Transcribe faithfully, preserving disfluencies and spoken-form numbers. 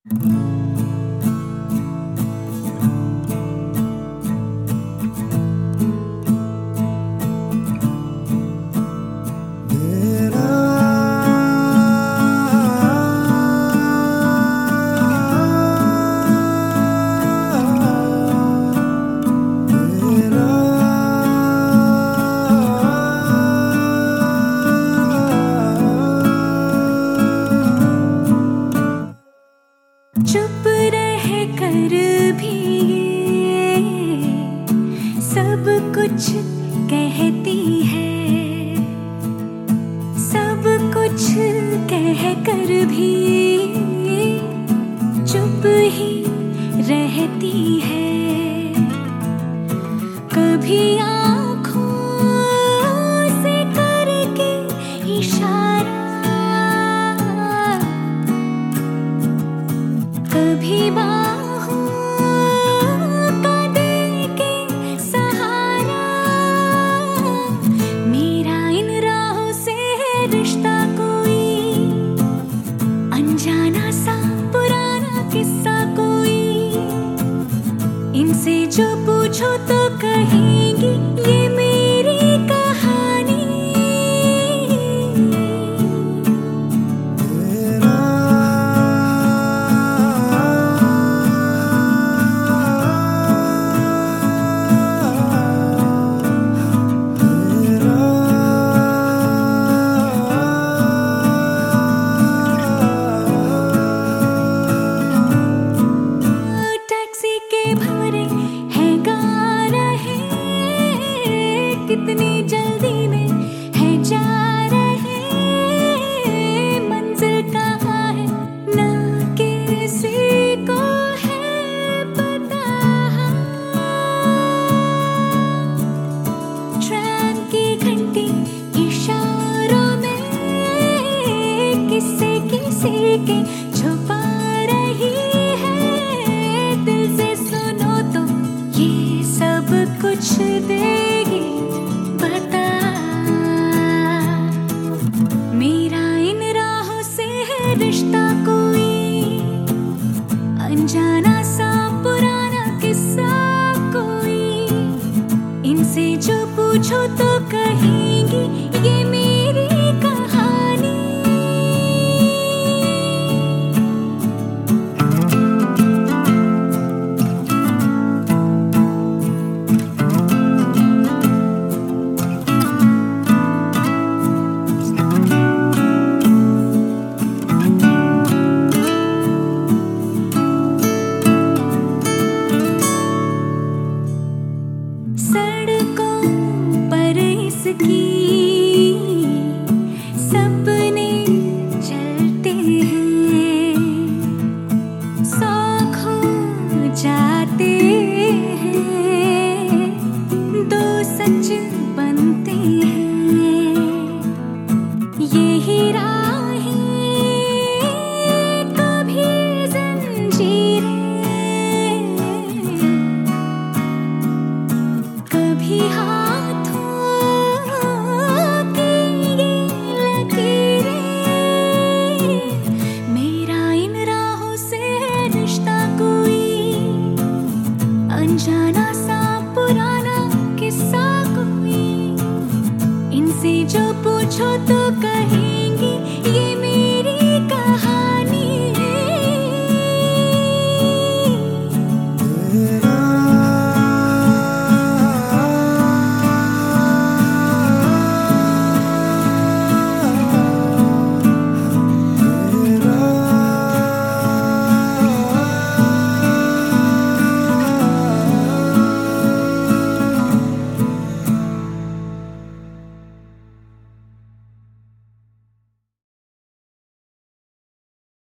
चुप रह कर भी ये सब कुछ कहती है, सब कुछ कह कर भी चुप ही रहती है। कभी आँखों से करके इशारा, कभी बाहों का दे के सहारा। मेरा इन राहों से है रिश्ता कोई अनजाना सा पुराना किस्सा कोई। इनसे जो पूछो तो कहेंगी ये मेरी कहानी। टैक्सी के भंवरे हैं गा रहे, कितनी जल्दी में है जा रहे। मंजिल कहाँ है ना किसी को है पता। ट्रेन की घंटी इशारों में किसी किसी के छुपा रही है। दिल से सुनो तो ये सब कुछ देगी बता। मेरा इन राहों से है रिश्ता कोई अनजाना सा पुराना किस्सा कोई। इनसे जो पूछो तो